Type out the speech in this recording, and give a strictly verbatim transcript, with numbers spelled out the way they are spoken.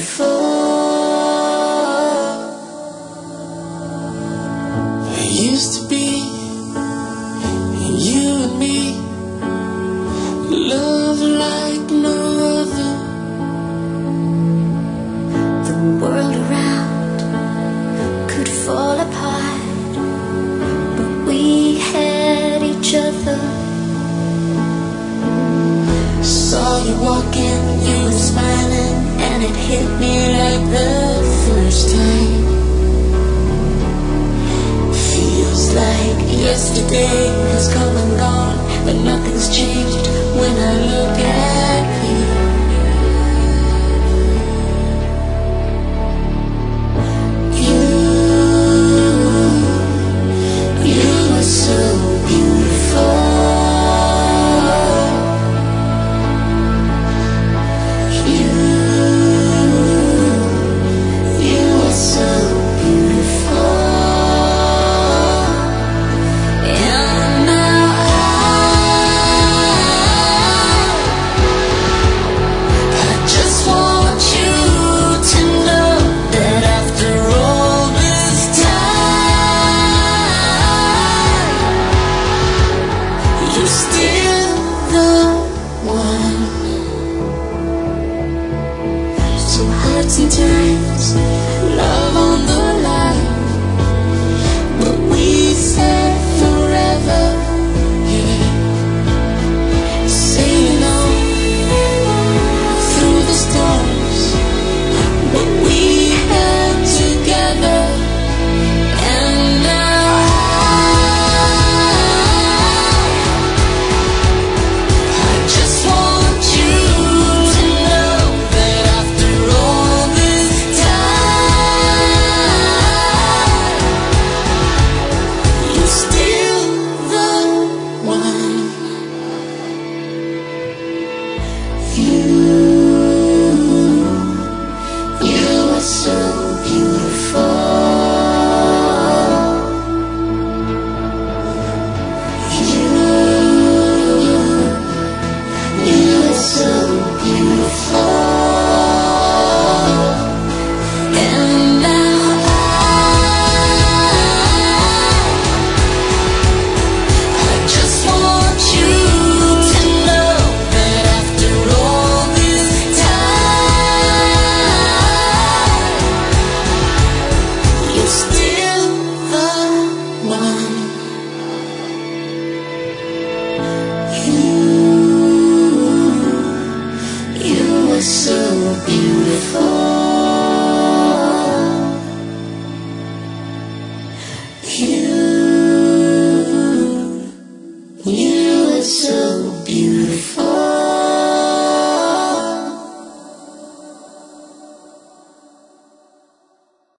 beautiful. It used to be you and me, love like no other. The world around could fall apart, but we had each other. Saw you walking, you were smiling, and it hit me like the first time. Feels like yesterday has come and gone, but nothing's changed when I look at you. You, you are so beautiful. You, you are so beautiful. And now I just want you to know that after all this time, you're still the one. So hard sometimes, love on the line, but we said forever, yeah. Sailing on through the storms, what we had together. And now I just want you to know that after all this time, you're still the one. You, you are so beautiful. You, you are so beautiful. And now I just want you to know that after all this time, you're still the one. You, you are so beautiful. You, you are so